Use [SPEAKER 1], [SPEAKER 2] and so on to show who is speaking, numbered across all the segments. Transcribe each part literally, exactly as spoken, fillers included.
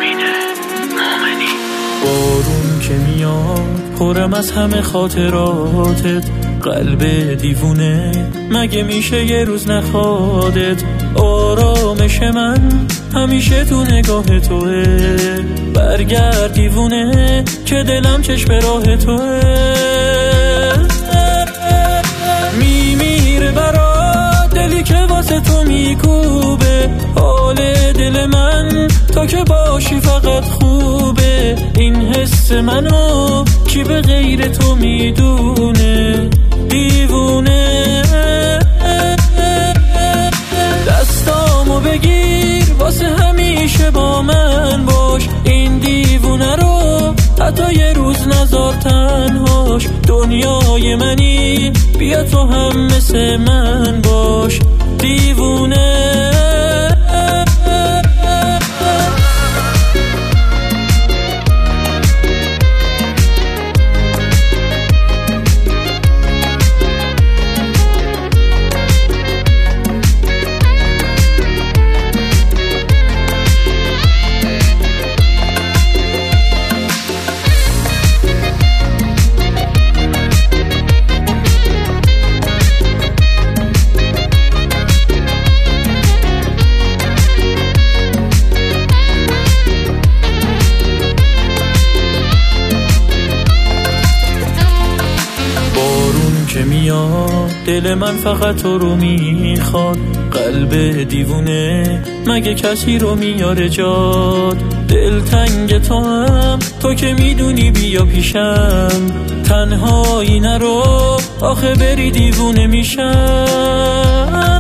[SPEAKER 1] بارون که میاد پرم از همه خاطراتت، قلب دیوونه مگه میشه یه روز نخوادت. آرامش من همیشه تو نگاه توه، برگرد دیوونه که دلم چشم راه توه. میمیره برات دلی که واسه تو میکوبه، حال دل من تا که باشی فقط خوبه. این حس منو کی به غیر تو میدونه، دیوونه. دستامو بگیر واسه همیشه با من باش، این دیوونه رو حتی یه روز نذار تنهاش. دنیای منی بیا تو هم مثل من باش، دیوونه. که میاد دل من فقط تو رو میخواد، قلب دیوونه مگه کسی رو میاره جاد. دل تنگ تو هم تو که میدونی بیا پیشم، تنهایی نرو آخه بری دیوونه میشم.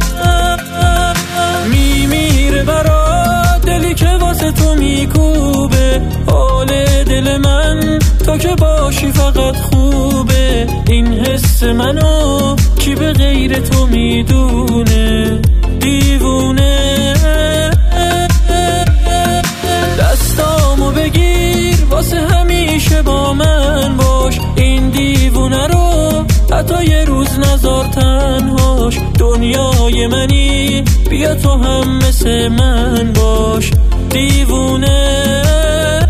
[SPEAKER 1] میمیره برات دلی که واسه تو میکوبه، حال دل من تو که باشی فقط خوبه. این حس منو کی به غیر تو میدونه، دیوونه. دستامو بگیر واسه همیشه با من باش، این دیوونه رو حتی یه روز نذار تنهاش. دنیای منی بیا تو هم مثل من باش، دیوونه.